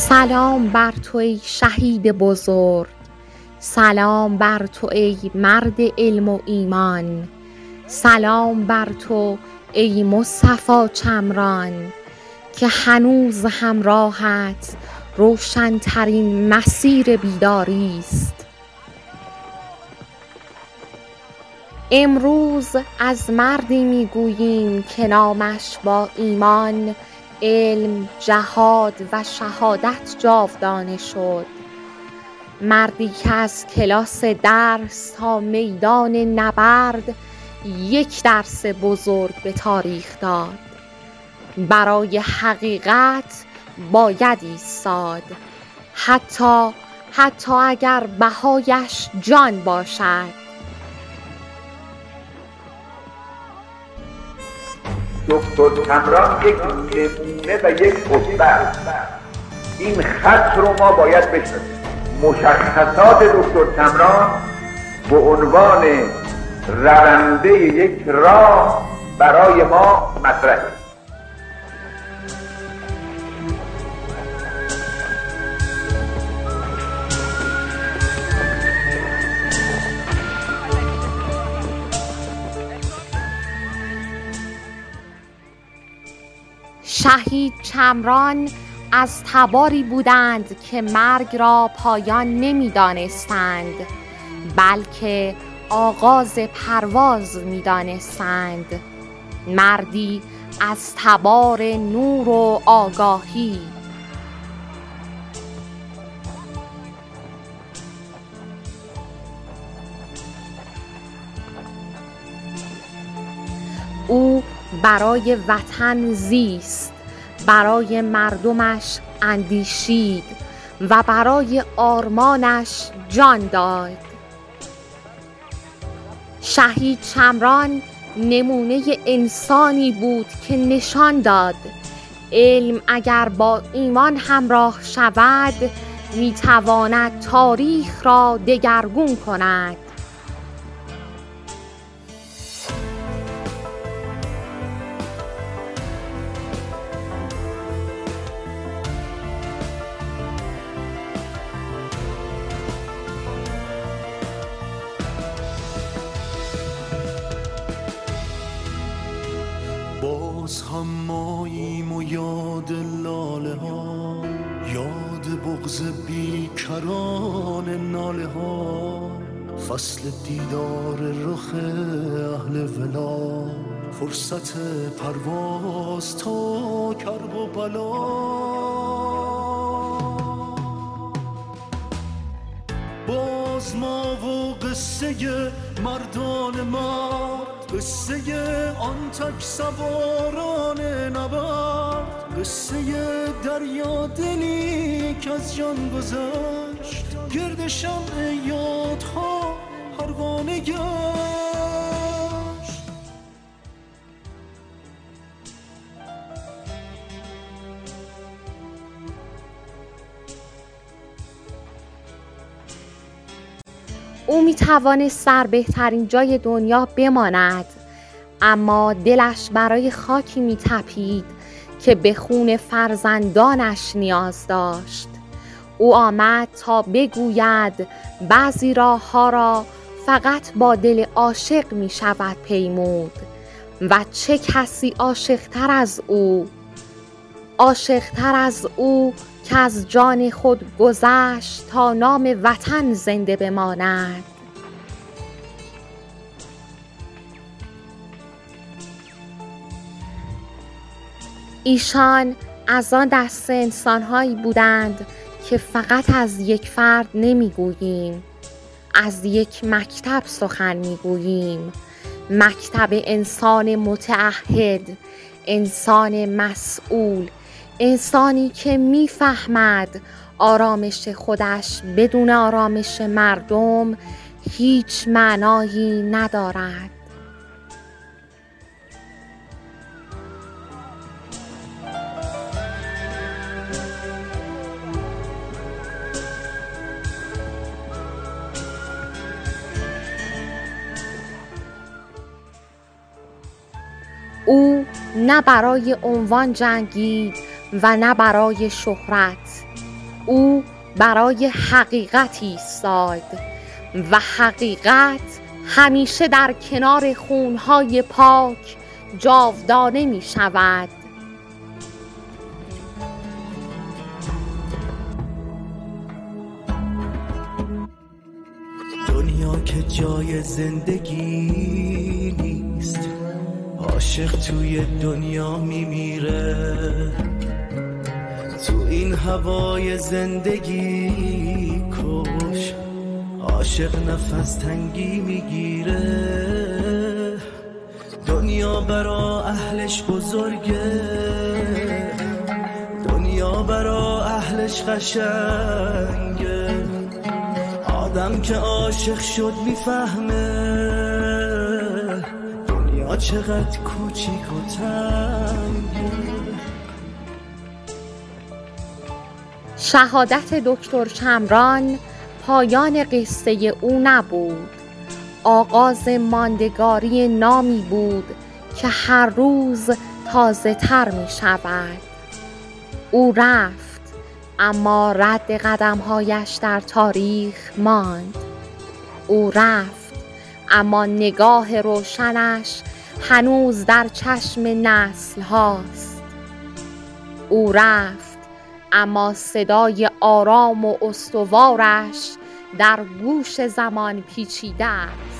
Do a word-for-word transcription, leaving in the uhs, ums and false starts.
سلام بر تو ای شهید بزرگ، سلام بر تو ای مرد علم و ایمان، سلام بر تو ای مصطفی چمران که هنوز همراهت روشن‌ترین مسیر بیداری است. امروز از مردی میگوییم که نامش با ایمان، علم، جهاد و شهادت جاودانه شد. مردی که از کلاس درس تا میدان نبرد یک درس بزرگ به تاریخ داد. برای حقیقت باید ایستاد، حتی حتی اگر بهایش جان باشد. دکتر چمران یک نمونه و یک قطبه است. این خط رو ما باید بشناسیم. مشخصات دکتر چمران به عنوان رونده یک راه برای ما مطرحه. شهید چمران از تباری بودند که مرگ را پایان نمی دانستند، بلکه آغاز پرواز می دانستند. مردی از تبار نور و آگاهی. او برای وطن زیست، برای مردمش اندیشید و برای آرمانش جان داد. شهید چمران نمونه انسانی بود که نشان داد علم اگر با ایمان همراه شود میتواند تاریخ را دگرگون کند. باز هم ماییم و یاد لاله ها، یاد بغض بیکران ناله ها، فصل دیدار رخ اهل ولا، فرصت پرواز تا کرب و بلا. باز ما و قصه مردان مرد، قصه آن تک سواران نبرد، قصه دریا دلی که از جان گذشت، گرد شمع یادها پروانه گشت. او می توانست در بهترین جای دنیا بماند، اما دلش برای خاکی می تپید که به خون فرزندانش نیاز داشت. او آمد تا بگوید بعضی راه ها را فقط با دل عاشق می شود پیمود و چه کسی عاشق‌تر از او، عاشق‌تر از او که از جان خود گذشت تا نام وطن زنده بماند. ایشان از آن دسته انسان‌هایی بودند که فقط از یک فرد نمی‌گوییم، از یک مکتب سخن می‌گوییم. مکتب انسان متعهد، انسان مسئول، انسانی که می‌فهمد آرامش خودش بدون آرامش مردم هیچ معنایی ندارد. او نه برای عنوان جنگید و نه برای شهرت. او برای حقیقت ایستاد و حقیقت همیشه در کنار خونهای پاک جاودانه می شود. دنیا که جای زندگی نیست، عاشق توی دنیا میمیره. تو این هوای زندگی کش، عاشق نفس تنگی میگیره. دنیا برا اهلش بزرگه، دنیا برا اهلش قشنگه. آدم که عاشق شد میفهمه دنیا چقدر کوچیک و تنگه. شهادت دکتر چمران پایان قصه او نبود، آغاز ماندگاری نامی بود که هر روز تازه تر می شود. او رفت اما رد قدمهایش در تاریخ ماند. او رفت اما نگاه روشنش هنوز در چشم نسل هاست. او رفت اما صدای آرام و استوارش در گوش زمان پیچیده است.